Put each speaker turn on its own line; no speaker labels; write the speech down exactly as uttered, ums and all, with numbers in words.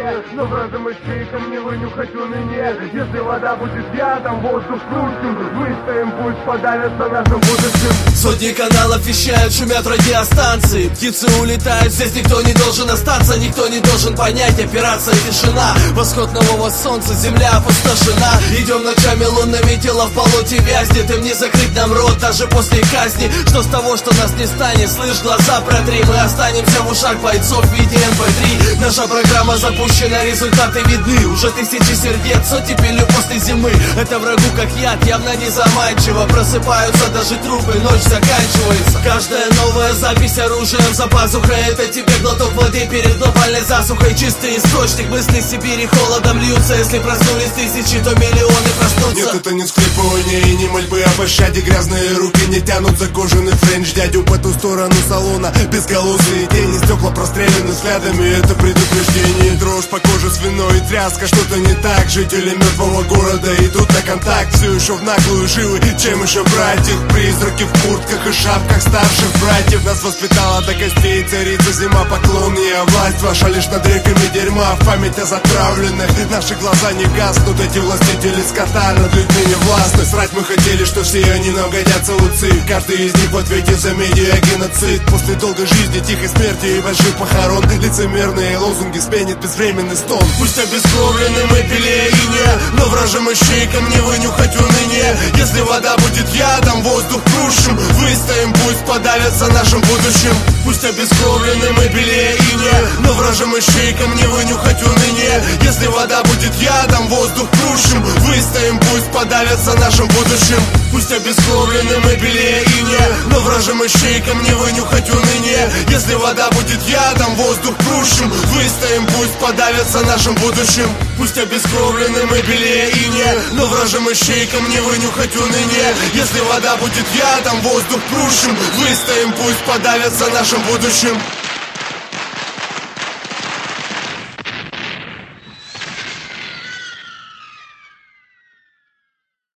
ныне, но вражьим ищейкам не вынюхать уныние. Если вода будет ядом, воздух крутим, выстоим, пусть подавятся нашим будущим.
Сотни каналов вещают, шумят радиостанции, птицы улетают, здесь никто не должен остаться, никто не должен понять, операция тишина. Восход нового солнца, земля опустошена. Идем ночами лунными, тело в полоте вязнет, им не закрыть нам рот даже после казни. Что с того, что нас не станет, слышь, глаза протри, мы останемся в ушах бойцов в виде эм пэ три. Наша программа запущена, результаты видны, уже тысячи сердец, сотни пилю после зимы. Это врагу как яд, явно не заманчиво, просыпаются даже трупы, ночь заканчивается. Каждая новая запись оружием за пазухой, это тебе глоток воды перед глобальной засухой. Чистый источник мыслей Сибири холодом льются, если проснулись тысячи, то миллионы проснутся.
Нет, это не склепывание и не мольбы о пощаде. Грязные руки не тянут за кожаный френч дядю по ту сторону салона. Безголосые тени, стекла прострелены взглядами, это предупреждение. Дрожь по коже, свиной тряска, что-то не так. Жители мертвого города идут на контакт, все еще в наглую живы, чем еще брать их? Призраки в куртках и шапках старших братьев. Нас воспитала до костей царица зима, поклонная власть ваша лишь над реками дерьма. В память о затравленных наши глаза не гаснут, эти властители скота над людьми не властны. Срать мы хотели, что все они нам годятся у ЦИК, каждый из них в ответе за медиагеноцид. После долгой жизни, тихой смерти и больших похорон лицемерные лозунги сменит безвременный стон.
Пусть обескровлены мы белее иния, но вражьим ищейкам не вынюхать уныние. Если вода будет ядом, воздух крушим, выстоим, пусть подавятся нашим будущим. Пусть обескровлены мы белее иния, но вражьим ищейкам не вынюхать уныние. Если вода будет ядом, воздух крушим, выстоим, пусть подавятся нашим будущим. Пусть обескровлены мы белее иния, но вражьим ищейкам не вынюхать уныние. Если вода будет ядом, воздух крушим, выстоим, пусть подавятся нашим будущим. Пусть обескровлены мы белее иния, но вражьим ищейкам не вынюхать уныние. Если вода будет ядом, воздух крушим, выстоим, пусть подавятся нашим будущим.